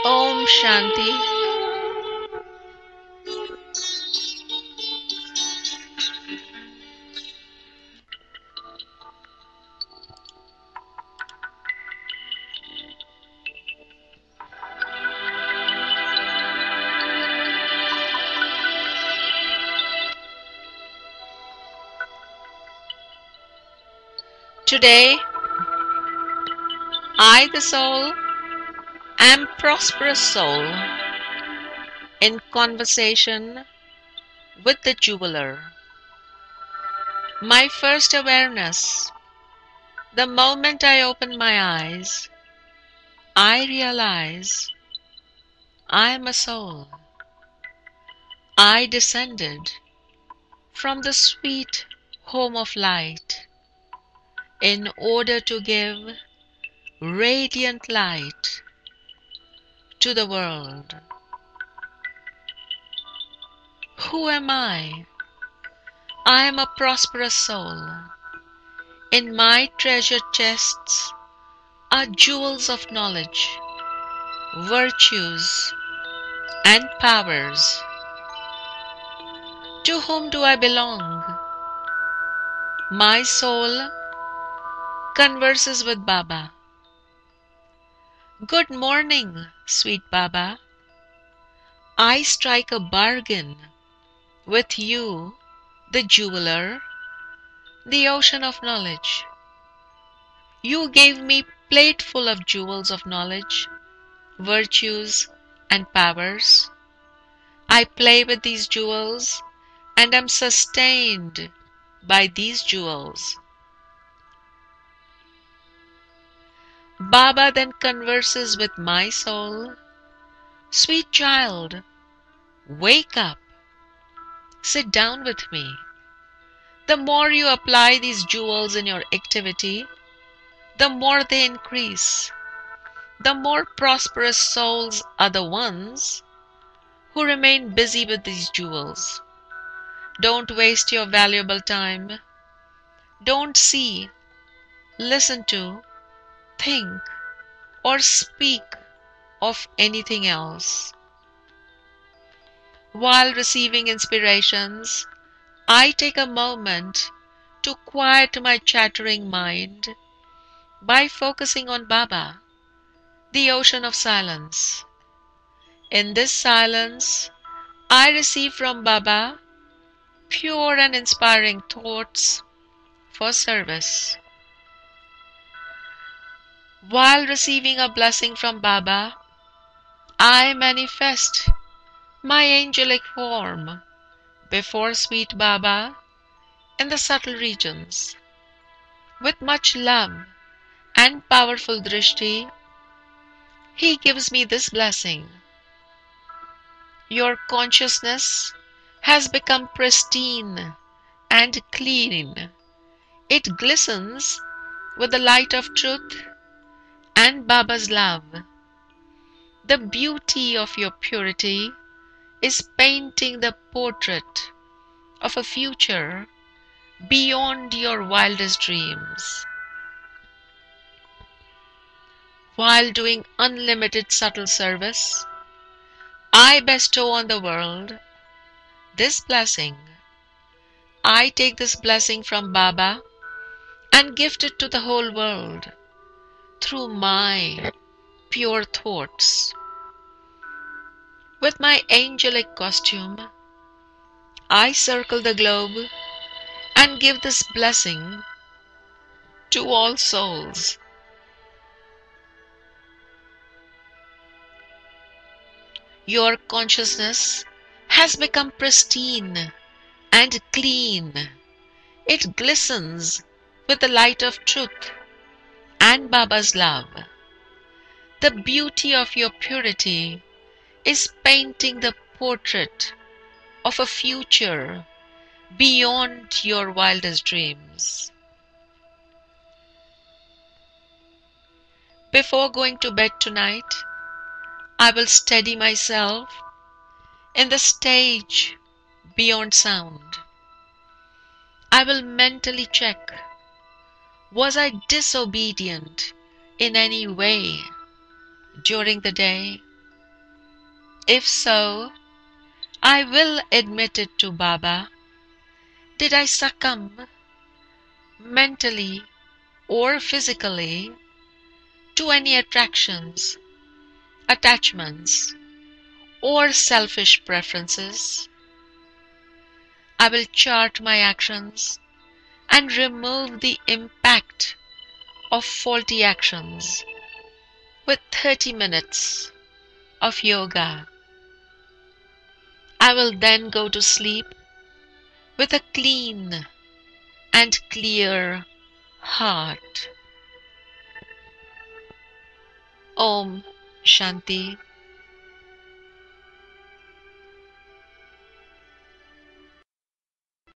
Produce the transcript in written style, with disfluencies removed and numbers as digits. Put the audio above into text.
Om Shanti. Today, I, the soul, am prosperous soul in conversation with the jeweler. My first awareness, the moment I open my eyes, I realize I am a soul. I descended from the sweet home of light in order to give radiant light to the world. Who am I? I am a prosperous soul. In my treasure chests are jewels of knowledge, virtues, and powers. To whom do I belong? My soul converses with Baba. Good morning, sweet Baba. I strike a bargain with you, the jeweler, the ocean of knowledge. You gave me plateful of jewels of knowledge, virtues, and powers. I play with these jewels and am sustained by these jewels. Baba then converses with my soul. Sweet child, wake up. Sit down with me. The more you apply these jewels in your activity, the more they increase. The more prosperous souls are the ones who remain busy with these jewels. Don't waste your valuable time. Don't see, listen to, think, or speak of anything else. While receiving inspirations, I take a moment to quiet my chattering mind by focusing on Baba, the ocean of silence. In this silence, I receive from Baba pure and inspiring thoughts for service. While receiving a blessing from Baba, I manifest my angelic form before sweet Baba in the subtle regions. With much love and powerful drishti, he gives me this blessing. Your consciousness has become pristine and clean. It glistens with the light of truth and Baba's love. The beauty of your purity is painting the portrait of a future beyond your wildest dreams. While doing unlimited subtle service, I bestow on the world this blessing. I take this blessing from Baba and gift it to the whole world through my pure thoughts. With my angelic costume, I circle the globe and give this blessing to all souls. Your consciousness has become pristine and clean. It glistens with the light of truth and Baba's love. The beauty of your purity is painting the portrait of a future beyond your wildest dreams. Before going to bed tonight, I will steady myself in the stage beyond sound. I will mentally check, was I disobedient in any way during the day? If so, I will admit it to Baba. Did I succumb, mentally or physically, to any attractions, attachments, or selfish preferences? I will chart my actions and remove the impact of faulty actions with 30 minutes of yoga. I will then go to sleep with a clean and clear heart. Om Shanti.